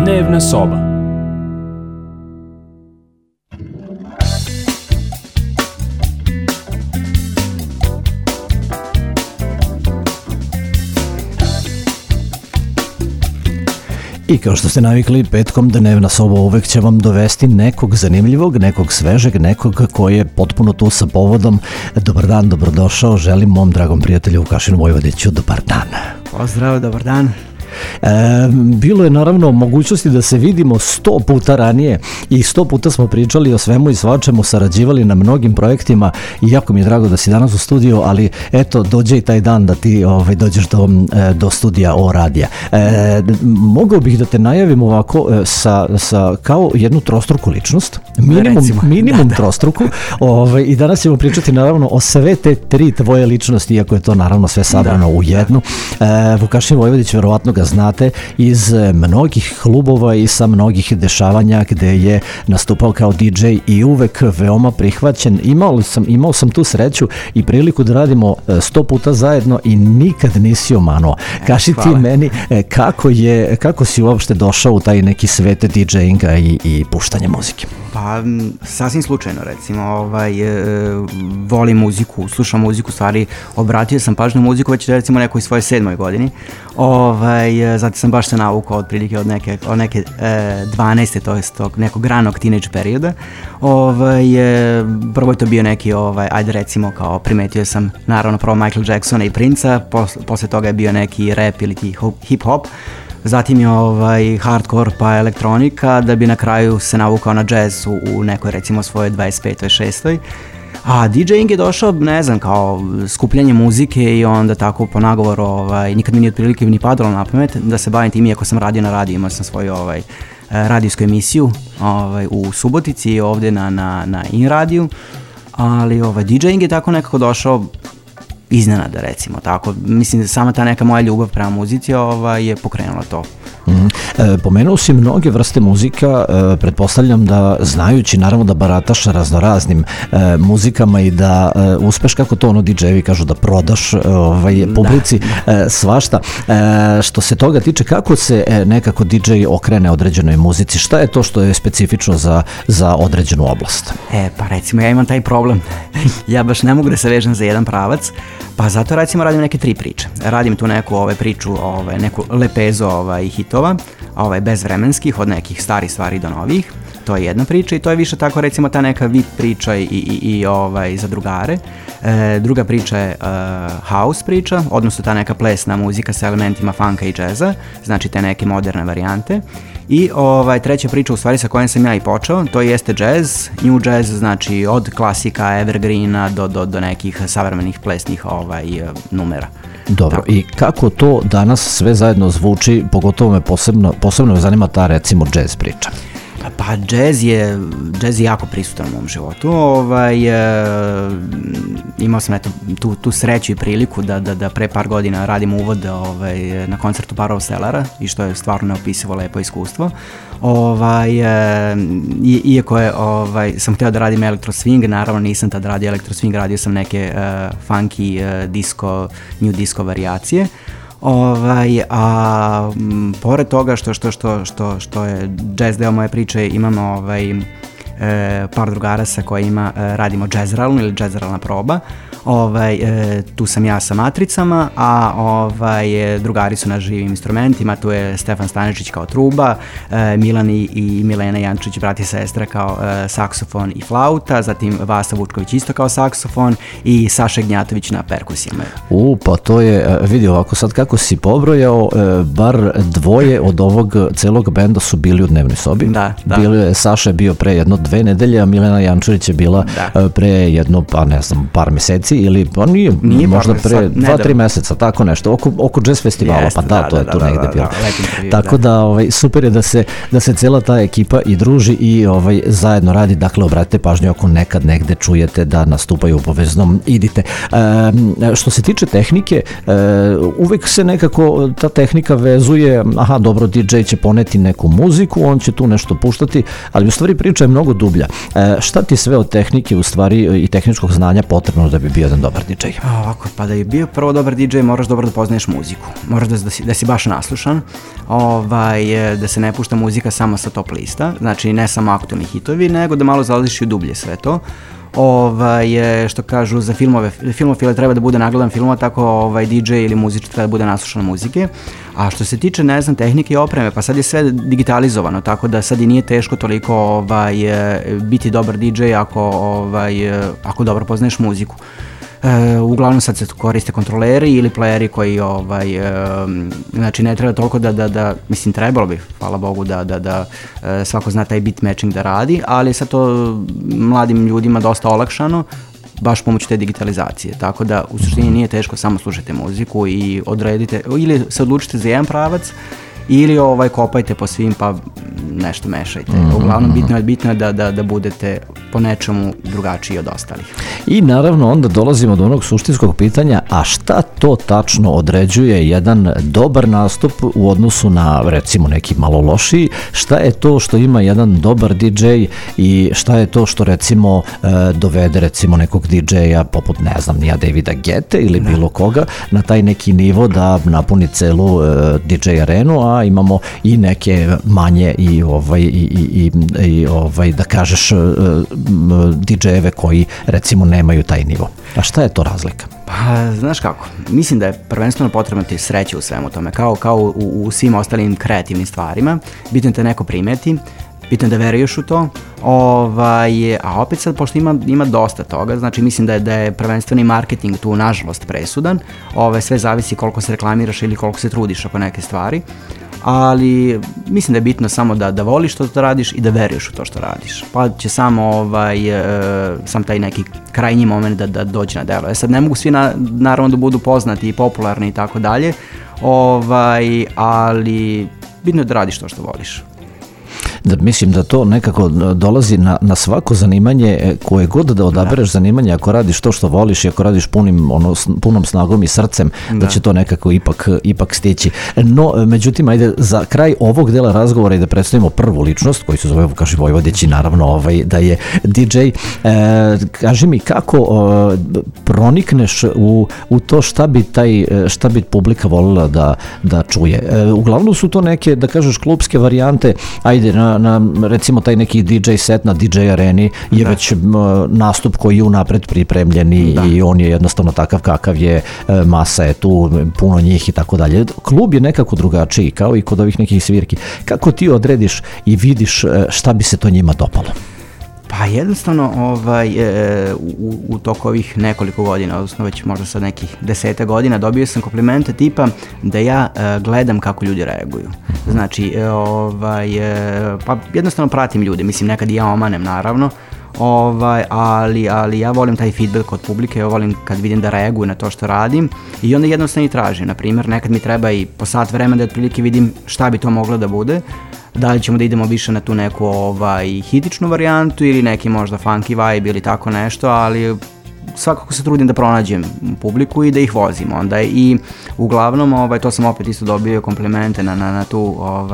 Dnevna soba. I kao što ste navikli, petkom Dnevna soba uvek će vam dovesti nekog zanimljivog, nekog svežeg, nekog koji je potpuno tu sa povodom. Dobar dan, dobrodošao, želim mom dragom prijatelju Vukašinu Vojvodiću, dobar dan. Pozdrav, dobar dan. Bilo je naravno mogućnosti da se vidimo 100 puta ranije i 100 puta smo pričali o svemu i svačemu, sarađivali na mnogim projektima i jako mi je drago da si danas u studiju, ali eto, dođe i taj dan da ti dođeš do studija O radija. Mogao bih da te najavim ovako sa kao jednu trostruku ličnost, minimum da. Trostruku, i danas ćemo pričati naravno o sve te tri tvoje ličnosti, iako je to naravno sve sabrano u jednu. Vukašin Vojvodić, verovatno ga znate iz mnogih klubova i sa mnogih dešavanja gde je nastupao kao DJ i uvek veoma prihvaćen. Imao sam tu sreću i priliku da radimo 100 puta zajedno i nikad nisi omanuo. Kaži ti meni kako si uopšte došao u taj neki svet DJ-inga i puštanja muzike? Pa, sasvim slučajno, recimo, volim muziku, slušam muziku, stvari, obratio sam pažnju muziku već recimo nekoj svojoj 7. godini, zato sam baš se navukao otprilike od neke 12. to jest tog nekog ranog teenage perioda. Prvo je to bio neki, ajde recimo, kao primetio sam naravno prvo Michael Jacksona i Princa, posle toga je bio neki rap ili hip hop, zatim je hardcore pa elektronika, da bi na kraju se navukao na jazz u nekoj recimo svoje 25. 26. A DJing je došao, ne znam, kao skupljanje muzike i onda tako po nagovoru, nikad mi nije otprilike ni padalo na pamet da se bavim tim, iako sam radio na radiju, imao sam svoju radijsku emisiju u Subotici i ovde na In radiju, ali DJing je tako nekako došao iznenada, recimo, tako. Mislim da sama ta neka moja ljubav prema muzici je pokrenula to. Pomenuo si mnoge vrste muzika, pretpostavljam da, znajući naravno da barataš raznoraznim muzikama i da uspeš, kako to DJ-evi kažu, da prodaš publici svašta. Što se toga tiče, kako se nekako DJ okrene određenoj muzici? Šta je to što je specifično za određenu oblast? Pa recimo ja imam taj problem. Ja baš ne mogu da se vežem za jedan pravac, pa zato recimo radim neke tri priče. Radim tu neku priču, neku lepezu hitova, bezvremenskih, od nekih starih stvari do novih. To je jedna priča i to je više tako recimo ta neka VIP priča i za drugare. Druga priča je house priča, odnosno ta neka plesna muzika sa elementima funka i džeza, znači te neke moderne varijante. I treća priča, u stvari sa kojom sam ja i počeo, to jeste jazz, new jazz, znači od klasika, evergreena do nekih savremenih plesnih numera. Dobro, tako. I kako to danas sve zajedno zvuči, pogotovo me posebno me zanima ta recimo jazz priča? Pa jazz je jako prisutan u mom životu. Imao sam tu sreću i priliku da pre par godina radim uvod na koncertu Parov Stellara i što je stvarno neopisivo lepo iskustvo. Iako sam hteo da radim elektro swing, naravno nisam tad radio elektro swing, radio sam neke funky disco, new disco varijacije. Pored toga što je jazz deo moje priče, imamo par drugara sa kojima radimo jazzralnu ili jazzralna proba. Tu sam ja sa matricama, a drugari su na živim instrumentima, tu je Stefan Stanečić kao truba, Milan i Milena Jančić, brat i sestra, kao saksofon i flauta, zatim Vasa Vučković isto kao saksofon i Saša Gnjatović na perkusijama. Pa to je, vidi ovako sad kako si pobrojao, bar dvoje od ovog celog benda su bili u Dnevnoj sobi. Da. Saša je bio pre 1-2 nedelje, a Milena Jančević je bila pre par meseci ili pa nije možda pre 2-3 meseca, tako nešto, oko jazz festivala, pa to je tu negde bilo. Tako da super je da se cela ta ekipa i druži i zajedno radi, dakle obratite pažnju ako nekad negde čujete da nastupaju u poveznom, idite. Što se tiče tehnike, uvek se nekako ta tehnika vezuje, dobro, DJ će poneti neku muziku, on će tu nešto puštati, ali u stvari priča je mnogo dublja. Šta ti sve od tehnike u stvari i tehničkog znanja potrebno da bi bio jedan dobar DJ? Ovako, pa da je bio prvo dobar DJ, moraš dobro da poznaješ muziku. Moraš da si baš naslušan, da se ne pušta muzika samo sa top lista, znači ne samo aktualni hitovi, nego da malo zalaziš i u dublje sve to. Što kažu za filmofile treba da bude nagledan filmova, tako DJ ili muzičar treba da bude naslušan muzike. A što se tiče, ne znam, tehnike i opreme, pa sad je sve digitalizovano, tako da sad i nije teško toliko biti dobar DJ ako dobro poznaješ muziku. Uglavnom sad se koriste kontroleri ili playeri koji znači ne treba toliko da mislim trebalo bi, hvala Bogu da svako zna taj beat matching da radi, ali sad to mladim ljudima dosta olakšano baš pomoću te digitalizacije, tako da u suštini nije teško, samo slušajte muziku i odredite, ili se odlučite za jedan pravac ili kopajte po svim pa nešto mešajte. Uglavnom bitno je da budete po nečemu drugačiji od ostalih. I naravno onda dolazimo do onog suštinskog pitanja, a šta to tačno određuje jedan dobar nastup u odnosu na recimo neki malo lošiji, šta je to što ima jedan dobar DJ i šta je to što recimo dovede recimo nekog DJ-a poput ne znam nija Davida Guette ili bilo koga na taj neki nivo da napuni celu DJ arenu, a imamo i neke manje i da kažeš DJ-eve koji recimo nemaju taj nivo. A šta je to razlika? Pa, znaš kako, mislim da je prvenstveno potrebno ti sreće u svemu tome, kao u svim ostalim kreativnim stvarima, bitno te neko primeti, bitno da veruješ u to, a opet sad, pošto ima dosta toga, znači mislim da je prvenstveni marketing tu nažalost presudan, sve zavisi koliko se reklamiraš ili koliko se trudiš oko neke stvari, ali mislim da je bitno samo da voliš to što radiš i da veruješ u to što radiš, pa će samo sam taj neki krajnji moment da dođe na delo. Sad ne mogu svi naravno da budu poznati i popularni i tako dalje, ali bitno je da radiš to što voliš. Mislim da to nekako dolazi na svako zanimanje, koje god da odabereš zanimanje, ako radiš to što voliš i ako radiš punom snagom i srcem, da će to nekako ipak stići. No, međutim, ajde za kraj ovog dela razgovora i da predstavimo prvu ličnost, koji se zove Vukašin Vojvodić i naravno da je DJ. Kaži mi kako pronikneš u to šta bi publika volila da čuje. Uglavnom su to neke, da kažeš, klubske varijante, ajde na recimo taj neki DJ set na DJ areni je već nastup koji je unapred pripremljen i on je jednostavno takav kakav je, masa je tu, puno njih i tako dalje. Klub je nekako drugačiji, kao i kod ovih nekih svirki. Kako ti odrediš i vidiš šta bi se to njima dopalo? Pa jednostavno u toku ovih nekoliko godina, odnosno već možda sad nekih 10 godina, dobio sam komplimente tipa da ja gledam kako ljudi reaguju. Znači, pa jednostavno pratim ljude, mislim nekad i ja omanem naravno, ali ja volim taj feedback od publike, ja volim kad vidim da reaguju na to što radim i onda jednostavno i tražim. Naprimjer, nekad mi treba i po sat vremena da otprilike vidim šta bi to moglo da bude. Da li ćemo da idemo više na tu neku hitičnu varijantu ili neki možda funky vibe ili tako nešto, ali svakako se trudim da pronađem publiku i da ih vozim onda i uglavnom to sam opet isto dobio komplimente na tu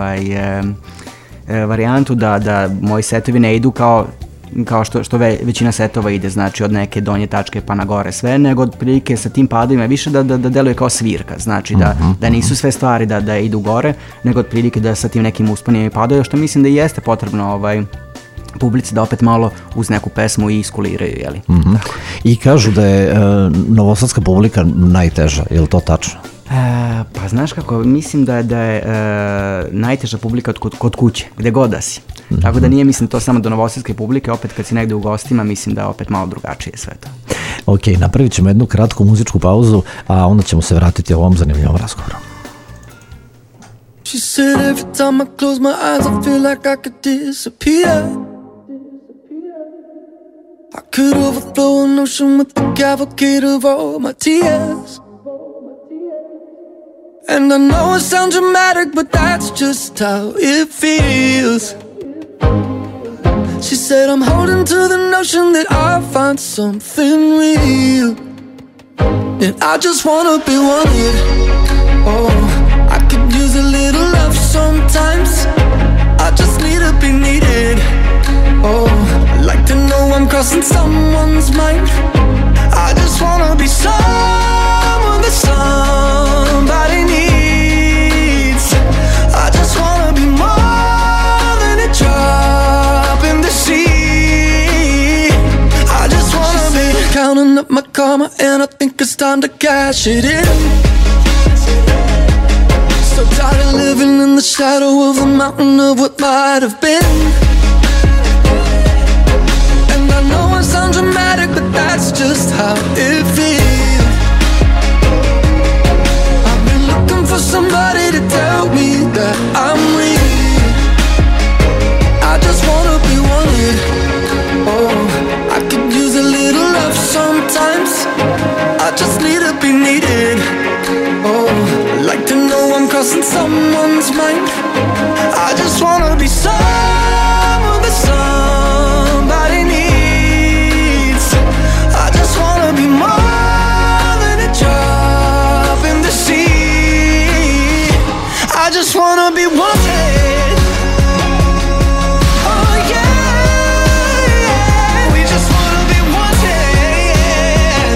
varijantu da moji setovi ne idu kao što većina setova ide, znači od neke donje tačke pa na gore sve, nego otprilike sa tim padovima više da deluje kao svirka, znači da nisu sve stvari da idu gore, nego otprilike da sa tim nekim usponima i padovima, što mislim da jeste potrebno publici da opet malo uz neku pesmu i iskuliraju, jeli? I kažu da je novosadska publika najteža, je li to tačno? Pa znaš kako, mislim da je najteža publika kod kuće, gde god da si. Tako da nije, mislim, to samo do novosadske publike, opet kad si negde u gostima, mislim da je opet malo drugačije sve to. Ok, napravit ćemo jednu kratku muzičku pauzu, a onda ćemo se vratiti ovom zanimljivom razgovoru. She said every time I close my eyes I feel like I could disappear. I could overflow an ocean with the cavalcade of all my tears. And I know it sounds dramatic, but that's just how it feels. She said I'm holding to the notion that I'll find something real, and I just wanna be wanted. Oh, I could use a little love sometimes. I just need to be needed. Oh, I like to know I'm crossing someone's mind. I just wanna be someone that somebody needs. I just wanna be more than a drop in the sea. I just wanna be counting up my karma, and I think it's time to cash it in. So tired of living in the shadow of the mountain of what might have been. And I know it sounds dramatic, but that's just how it feels. I've been looking for somebody to tell me that I'm real. I just wanna be wanted. Oh, I could use a little love sometimes. I just need to be needed. Oh, I like to know I'm crossing someone's mind. I just wanna be someone that somebody needs. I just wanna be more than a drop in the sea. I just wanna be wanted. Oh yeah, yeah. We just wanna be wanted.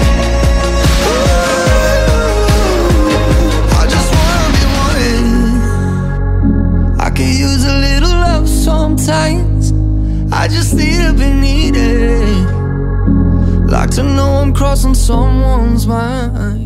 Ooh, I just wanna be wanted. I could use a little love sometimes. I just need to be needed. Like to know I'm crossing someone's mind.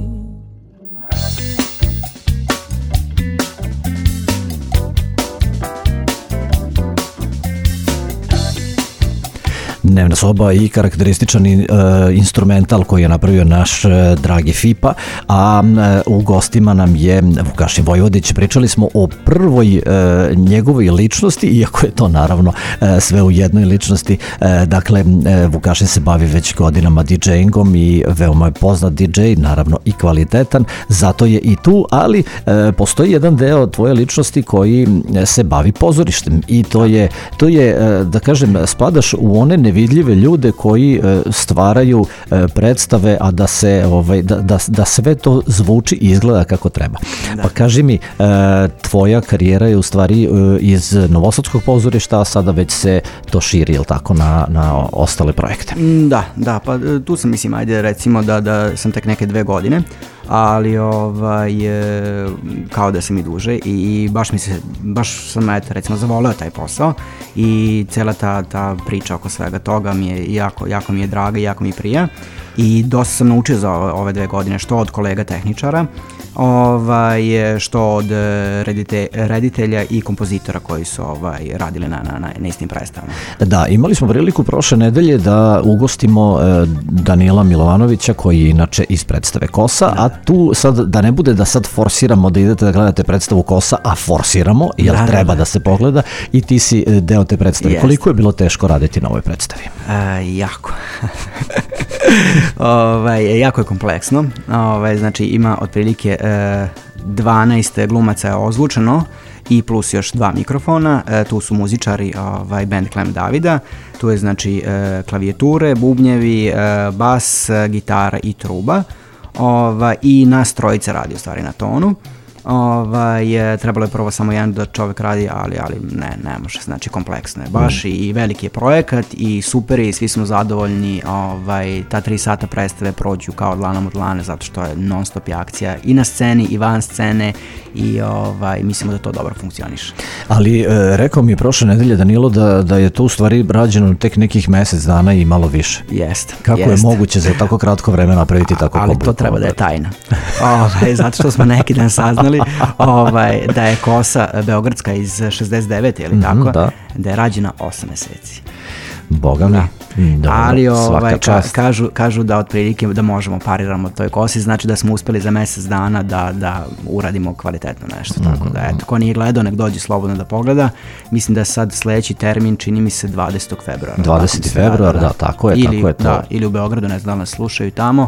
Dnevna soba i karakterističan instrumental koji je napravio naš dragi Fipa, a u gostima nam je Vukašin Vojvodić. Pričali smo o prvoj njegovoj ličnosti, iako je to naravno sve u jednoj ličnosti. Dakle, Vukašin se bavi već godinama DJ-ingom i veoma je poznat DJ, naravno i kvalitetan, zato je i tu, ali postoji jedan deo tvoje ličnosti koji se bavi pozorištem i to je da kažem, spadaš u one nevidljive ljude koji stvaraju predstave, a da se da sve to zvuči i izgleda kako treba. Da. Pa kaži mi, tvoja karijera je u stvari iz Novosadskog pozorišta, a sada već se to širi, je li tako, na ostale projekte? Da, pa tu sam, mislim, ajde recimo da sam tek neke 2 godine, ali kao da sam i duže i baš sam recimo zavoleo taj posao i cela ta priča oko svega toga mi je jako mi je draga i jako mi prija i dosta sam naučio za ove 2 godine, što od kolega tehničara, što od reditelja i kompozitora koji su radili na istim predstavama. Da, imali smo priliku prošle nedelje da ugostimo Danila Milovanovića, koji je inače iz predstave Kosa, a tu sad, da ne bude da sad forsiramo da idete da gledate predstavu Kosa, a forsiramo, jer treba da se pogleda, i ti si deo te predstave. Jest. Koliko je bilo teško raditi na ovoj predstavi? Jako. Jako je kompleksno. Znači ima otprilike 12 glumaca je ozvučeno i plus još 2 mikrofona. Tu su muzičari, band Klem Davida. Tu je znači klavijature, bubnjevi, bas, gitara i truba. I nas trojice radi u stvari na tonu. Trebalo je prvo samo jedan da čovjek radi, ali ne može, znači kompleksno je baš i veliki je projekat i super je i svi smo zadovoljni. Ta 3 sata predstave prođu kao od lana od dlane, zato što je non stop akcija i na sceni i van scene i mislimo da to dobro funkcioniše. Ali rekao mi je prošle nedelje Danilo da je to u stvari rađeno tek nekih mjesec dana i malo više. Jeste. Kako je moguće za tako kratko vreme napraviti tako kompletno? Ali to treba da je tajna. Zato što smo neki dan saznali da je Kosa beogradska iz 69. ili tako, da je rađena 8 meseci. Boga mi. Ali kažu da otprilike da možemo pariramo toj Kosi, znači da smo uspeli za mjesec dana da uradimo kvalitetno nešto, tako da eto, ko nije gledao nek dođe slobodno da pogleda. Mislim da sad sledeći termin čini mi se 20. februara. 20. februar, da, tako je to. Da, ili u Beogradu, ne znam da nas slušaju tamo,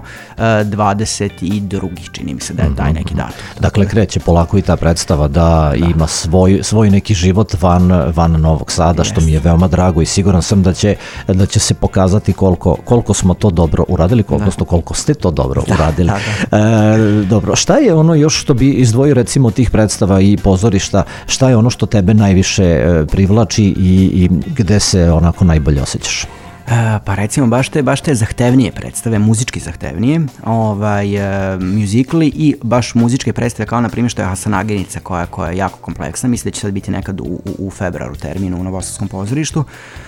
22. čini mi se da je taj neki datum. Dakle, kreće polako i ta predstava da ima svoj neki život van Novog Sada, što mi je veoma drago i siguran sam da će se pokazati koliko smo to dobro uradili, koliko ste to dobro uradili. Dobro, šta je ono još što bi izdvojio recimo tih predstava i pozorišta, šta je ono što tebe najviše privlači i gde se onako najbolje osjećaš? Pa recimo baš te zahtevnije predstave, muzički zahtevnije, muzikli i baš muzičke predstave kao na primjer što je Hasanaginica koja je jako kompleksna, mislim da će sad biti nekad u februaru termin u Novosadskom pozorištu.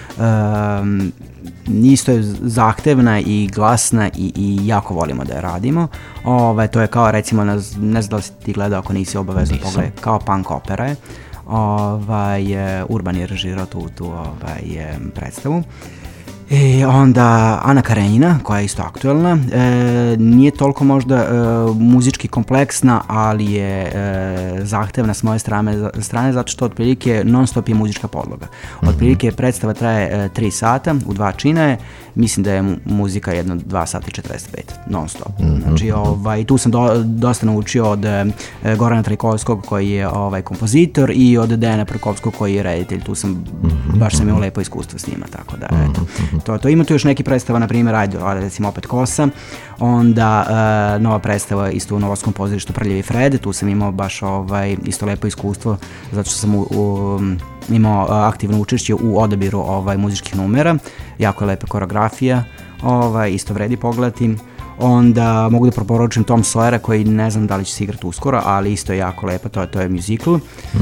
Isto je zahtevna i glasna i jako volimo da je radimo. To je kao recimo, ne znam da li si ti gledao, ako nisi obavezno pogledaj, kao punk opera je. Urban je režirao tu predstavu. I onda Ana Karenjina, koja je isto aktuelna, nije toliko možda muzički kompleksna, ali je zahtevna s moje strane zato što otprilike non stop je muzička podloga. Otprilike predstava traje 3 sata, u 2 čina je, mislim da je muzika jedno 2 sata i 45, non stop. Znači, tu sam dosta naučio od Gorana Trajkovskog koji je kompozitor i od Dejana Prkovskog koji je reditelj. Tu sam, baš sam imao lepo iskustvo s njima, tako da, eto. To ima tu još neki predstava, na primjer, recimo opet Kosa, onda nova predstava isto u Novosadskom pozorištu Prljavi Fred, tu sam imao baš isto lepo iskustvo, zato što sam imao aktivno učešće u odabiru muzičkih numera, jako je lepa koreografija, isto vredi pogledati. Onda mogu da proporučim Tom Sawyera koji ne znam da li će se igrati uskoro, ali isto je jako lepa, to je musical.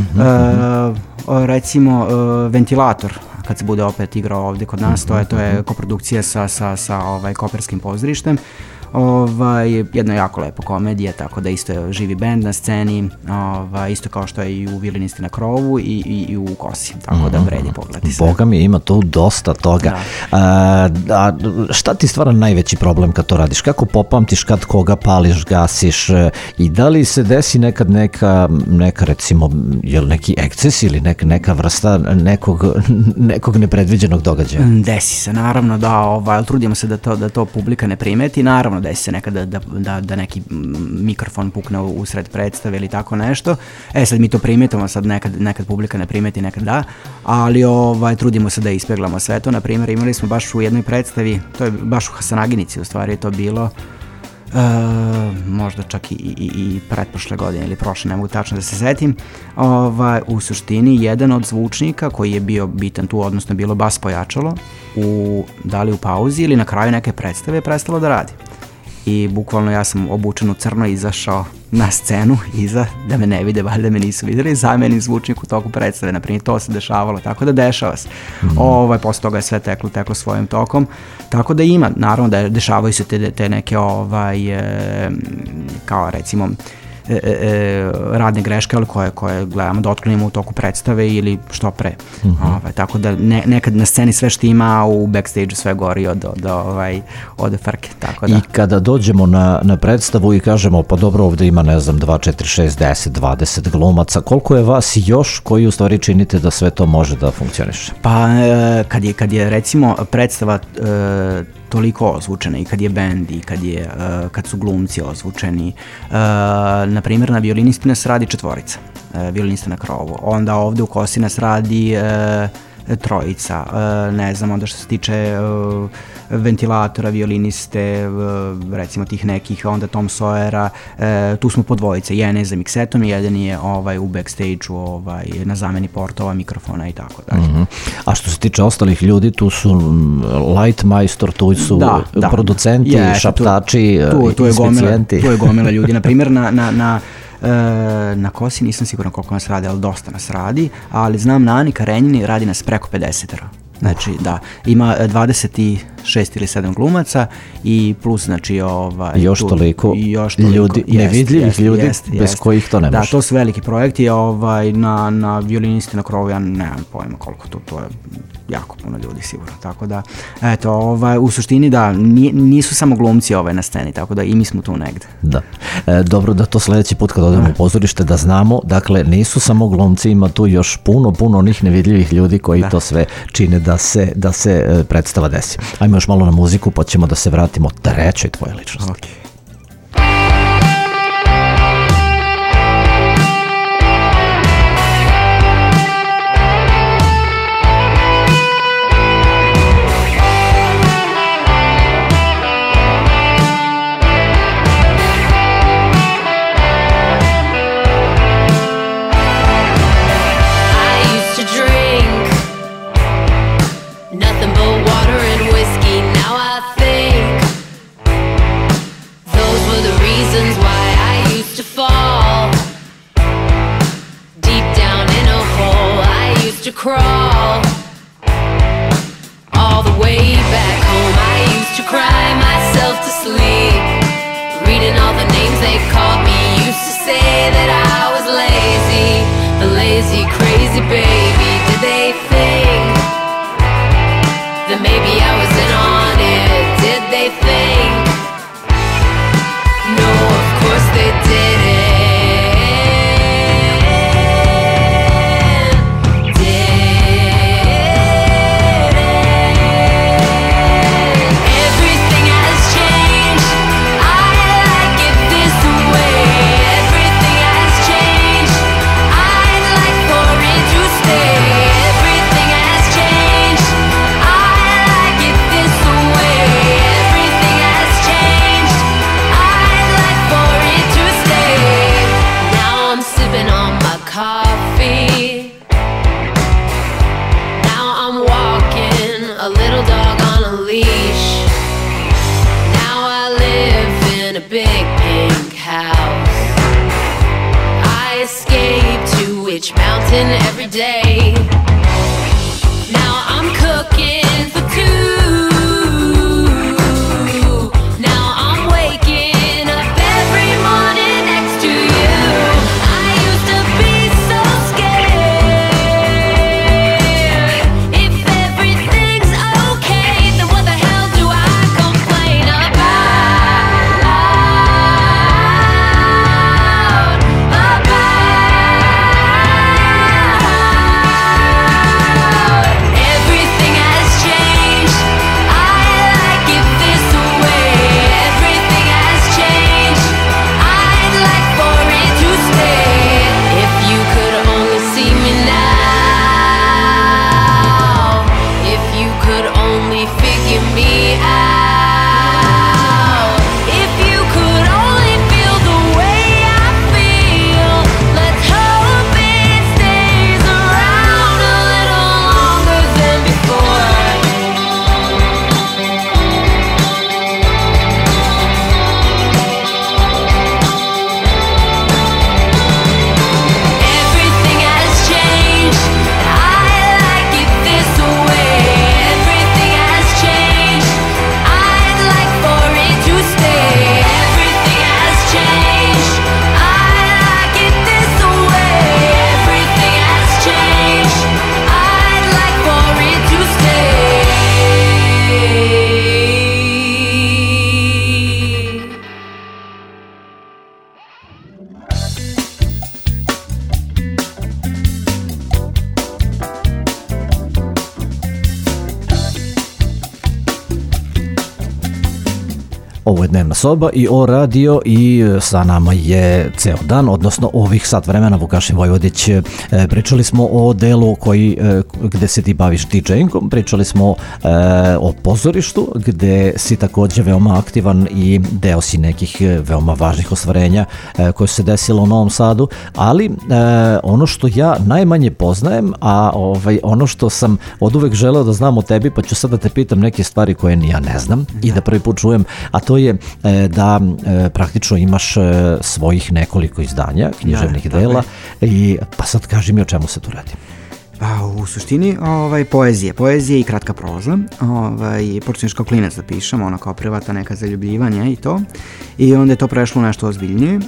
Recimo Ventilator, kad se bude opet igrao ovdje kod nas, to je koprodukcija sa Koperskim pozorištem. Jedna jako lepa komedija, tako da isto je živi bend na sceni, isto kao što je i u Violinisti na krovu i u Kosi, tako da vredi pogledati sve. Boga mi, ima tu dosta toga. Šta ti stvara najveći problem kad to radiš? Kako popamtiš kad koga pališ, gasiš i da li se desi nekad neka recimo, je li neki eksces ili neka vrsta nekog nepredviđenog događaja? Desi se, naravno da, trudimo se da to publika ne primeti, naravno desi se nekada da neki mikrofon pukne usred predstave ili tako nešto. Sad mi to primetimo, sad nekad publika ne primeti, nekad da, ali trudimo se da ispeglamo sve to. Na primjer, imali smo baš u jednoj predstavi, to je baš u Hasanaginici u stvari je to bilo, možda čak i pretprošle godine ili prošle, ne mogu tačno da se setim. U suštini jedan od zvučnika koji je bio bitan tu, odnosno bilo bas pojačalo, da li u pauzi ili na kraju neke predstave je prestalo da radi. I bukvalno ja sam obučen u crno izašao na scenu iza, da me ne vide, valjda me nisu vidjeli, zamenim zvučnik u toku predstave, naprimjer, to se dešavalo, tako da dešava se. Posle toga je sve teklo svojim tokom, tako da ima, naravno da dešavaju se te neke, kao recimo, radne greške, ali koje gledamo da otklanimo u toku predstave ili što pre. Tako da nekad na sceni sve štima, a u backstage sve gori od frke. Tako da. I kada dođemo na predstavu i kažemo, pa dobro, ovdje ima, ne znam, 2, 4, 6, 10, 20 glumaca, koliko je vas još koji u stvari činite da sve to može da funkcioniše? Pa kad je recimo predstava toliko ozvučena i kad je bend i kad su glumci ozvučeni, na primjer na Violinisti nas radi 4, violinista na krovu, onda ovdje u Kosi nas radi 3, ne znam, onda što se tiče Ventilatora, violiniste, recimo tih nekih, onda Tom Sawyera, tu smo po 2, jedan je za miksetom, jedan je u backstage-u na zameni portova, mikrofona i tako dalje. A što se tiče ostalih ljudi, tu su light majstor, tu su producenti, šaptači, inspicijenti. Tu je gomila ljudi, na primjer na Kosi nisam siguran koliko nas radi, ali dosta nas radi, ali znam na Ani Karenjini radi nas preko 50. Znači, da, ima 26 ili 7 glumaca i plus, znači, još toliko ljudi, nevidljivih ljudi bez kojih to ne može. Da, to su veliki projekti, na Violinisti na krovu, ja nemam pojma koliko to je jako puno ljudi sigurno, tako da, eto, u suštini da, nisu samo glumci na sceni, tako da i mi smo tu negde. Da, dobro da to sledeći put kad odemo u pozorište da znamo, dakle, nisu samo glumci, ima tu još puno onih nevidljivih ljudi koji to sve čine da se predstava desi. Ajmo još malo na muziku, pa ćemo da se vratimo trećoj tvoje ličnosti. Okay. Nothing but water and whiskey. crawl all the way back home. I used to cry myself to sleep, reading all the names they called me. Used to say that I was lazy, the lazy, crazy baby. Did they think that maybe I was in on it? Did they think? No, of course they didn't. Mountain every day. Now I'm cooking for two. Now I'm waking up every morning next to you. I used to be so scared. If everything's okay, then what the hell do I complain about? Everything has changed. I like it this way. Everything has changed. I'd like for it to stay. If you could only see me now, if you could only figure me out, if you could only feel the way I feel. Let's hope it stays around a little longer than before. Everything has changed. I like it this way. Everything has changed. I'd like for it to stay. Everything has changed. I like it this way. Everything has changed. I'd like for it to stay. Ovo je Dnevna soba i O radio i sa nama je ceo dan, odnosno ovih sat vremena Vukašin Vojvodić. Pričali smo o delu gde se ti baviš DJ-ingom, pričali smo o pozorištu gde si takođe veoma aktivan i deo si nekih veoma važnih ostvarenja koje su se desilo u Novom Sadu, ali ono što ja najmanje poznajem, a ono što sam oduvek želeo da znam o tebi, pa ću sad da te pitam neke stvari koje ni ja ne znam i da prvi put čujem, a to je da praktično imaš svojih nekoliko izdanja, književnih dela, i pa sad kaži mi o čemu se tu radi. Pa u suštini poezija i kratka proza. Počneš kao klinac da pišem, ono kao privata neka zaljubljivanja i to. I onda je to prešlo nešto ozbiljnije.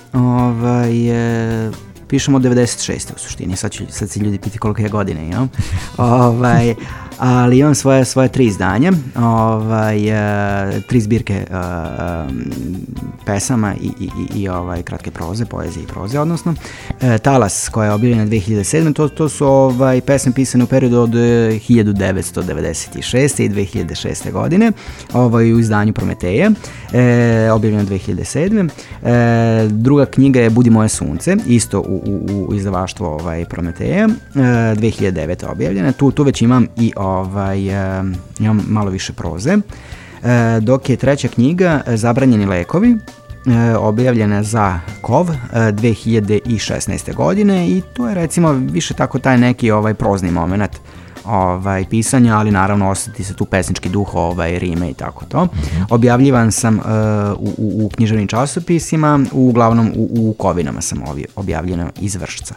Pišem od 96. u suštini, sad se ljudi piti koliko je godine, you know? Ali imam svoje 3 izdanja, 3 zbirke pesama i kratke proze, poezije i proze, odnosno. Talas, koja je objavljena 2007. To su pesme pisane u periodu od 1996. i 2006. godine, u izdanju Prometeja, objavljena 2007. Druga knjiga je Budi moje sunce, isto u izdavaštvu Prometeja, 2009. objavljena. Tu već imam i imam malo više proze, dok je treća knjiga Zabranjeni lekovi, objavljena za KOV 2016. godine, i to je recimo više tako taj neki prozni moment pisanja, ali naravno osjeti se tu pesnički duh, rime i tako to. Objavljivan sam u književnim časopisima, uglavnom u Kovinama sam objavljena iz Vršca.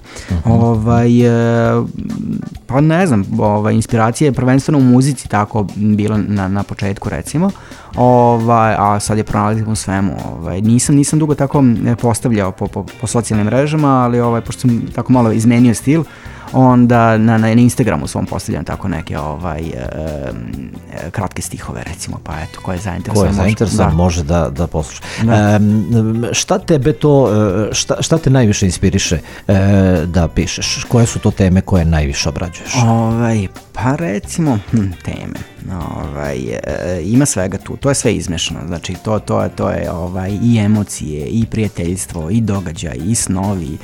Pa ne znam, inspiracija je prvenstveno u muzici tako bila na početku recimo, a sad je pronalazim u svemu. Nisam dugo tako postavljao po socijalnim mrežama, ali pošto sam tako malo izmenio stil, onda na Instagramu svom postavljam tako neke kratke stihove recimo, pa eto, ko je zainteresovan može da posluša. Šta tebe to, šta te najviše inspiriše da pišeš? Koje su to teme koje najviše obrađuješ? Pa recimo, teme. Ima svega tu, to je sve izmešano, znači to je i emocije, i prijateljstvo, i događaj, i snovi,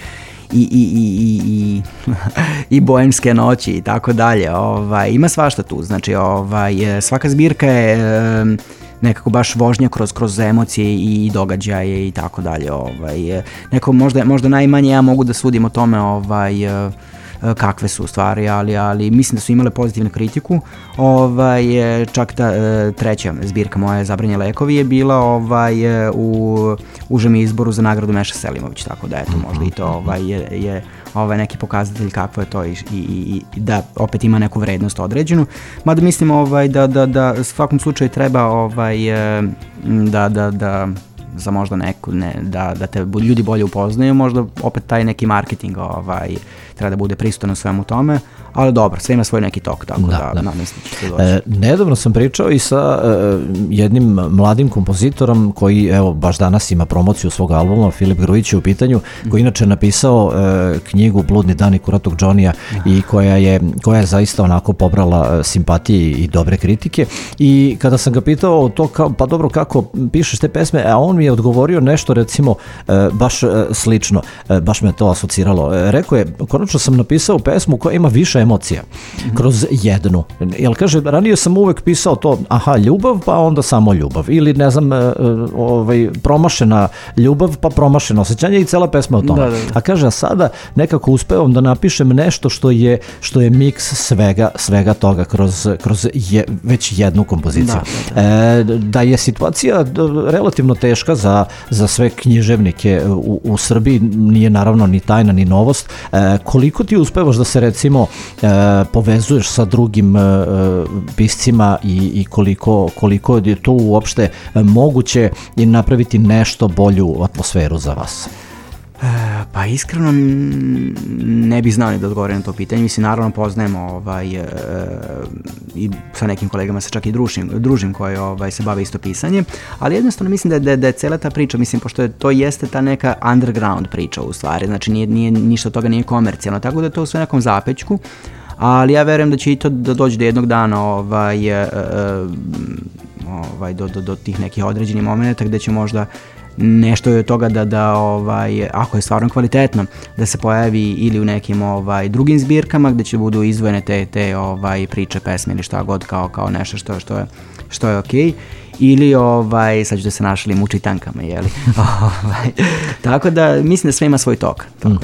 i boemske noći i tako dalje. Ima svašta tu, znači svaka zbirka je nekako baš vožnja kroz emocije i događaje i tako dalje. Neko možda najmanje ja mogu da sudim o tome kakve su stvari, ali mislim da su imale pozitivnu kritiku. Čak ta treća zbirka moja, Zabranjeni lekovi, je bila u užem izboru za nagradu Meša Selimović, tako da eto, možda i to je neki pokazatelj kakvo je to i da opet ima neku vrednost određenu. Mada mislim da u svakom slučaju treba da za možda neku, da te ljudi bolje upoznaju, možda opet taj neki marketing treba da bude prisutan u svemu tome, ali dobro, sve ima svoj neki tok, tako da mislim da će se doći. Nedavno sam pričao i sa jednim mladim kompozitorom koji, evo, baš danas ima promociju svog albuma, Filip Grujić je u pitanju, koji inače napisao knjigu Bludni dani Kuratog Džonija i koja je zaista onako pobrala simpatije i dobre kritike, i kada sam ga pitao to pa dobro, kako pišeš te pesme, a on mi je odgovorio nešto recimo baš slično, baš me to asociralo. Rekao je, konačno sam napisao pesmu koja ima više emocija kroz jednu. Jel kaže, ranije sam uvek pisao to, ljubav, pa onda samo ljubav. Ili ne znam, promašena ljubav, pa promašeno osjećanje i cela pesma o tome. Da. A kaže, a sada nekako uspevam da napišem nešto što je miks svega toga kroz već jednu kompoziciju. Da je situacija relativno teška za sve književnike u Srbiji, nije naravno ni tajna ni novost. Koliko ti uspevaš da se recimo povezuješ sa drugim piscima i koliko je to uopšte moguće i napraviti nešto bolju atmosferu za vas? Pa iskreno ne bih znao ni da odgovorim na to pitanje. Mislim, naravno poznajemo i sa nekim kolegama se čak i družim koji se bave isto pisanjem, ali jednostavno mislim da je cela ta priča, mislim, pošto to jeste ta neka underground priča u stvari, znači nije ništa od toga nije komercijalno, tako da je to u sve nekom zapećku, ali ja verujem da će i to da dođe do jednog dana do tih nekih određenih momenta gde će možda nešto od toga da ako je stvarno kvalitetno, da se pojavi ili u nekim drugim zbirkama gde će budu izdvojene te priče, pesme ili šta god kao nešto što je okej. Ili sad ću da se našalim u čitankama, jeli? Tako da mislim da sve ima svoj tok.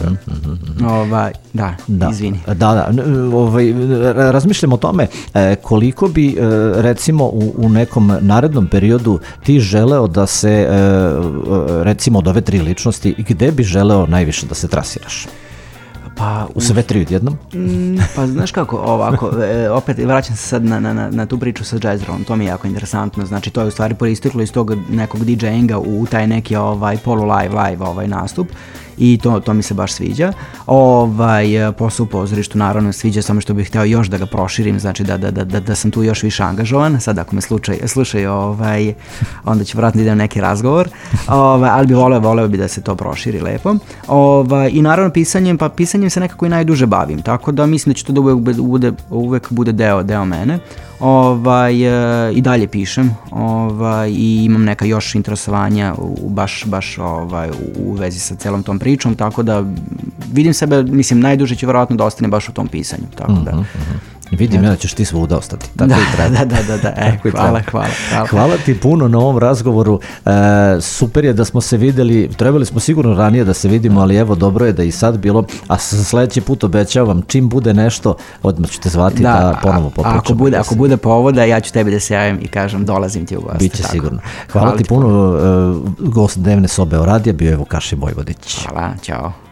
Izvini. Razmišljam o tome koliko bi recimo u nekom narednom periodu ti želeo da se recimo od ove tri ličnosti, gde bi želeo najviše da se trasiraš? Pa, u sve tri odjednom? Pa znaš kako, ovako, opet vraćam se sad na tu priču sa jazzrom, to mi je jako interesantno, znači to je u stvari proisteklo iz tog nekog DJ-inga u taj neki polu-live nastup i to mi se baš sviđa. Posao u pozorištu naravno sviđa, samo što bih hteo još da ga proširim, znači da sam tu još više angažovan, sad ako me slušaju, onda ću vratno idem neki razgovor, ali bi voleo bi da se to proširi lepo. I naravno pisanjem se nekako i najduže bavim, tako da mislim da će to da uvek bude deo mene. I dalje pišem i imam neka još interesovanja baš u vezi sa celom tom pričom, tako da vidim sebe, mislim, najduže ću verovatno da ostane baš u tom pisanju, tako da. Vidim ja da ćeš ti svuda ostati. Tako i treba. Da. Tako i Hvala. Hvala ti puno na ovom razgovoru. Super je da smo se videli, trebali smo sigurno ranije da se vidimo, ali evo dobro je da i sad bilo, a sledeći put obećavam, čim bude nešto, odmah ću te zvati da ponovo popričamo. Ako bude povoda, ja ću tebi da se javim i kažem dolazim ti u goste. Biće sigurno. Hvala ti puno. Gost dnevne sobe o radija bio je Vukašin Vojvodić. Hvala, ćao.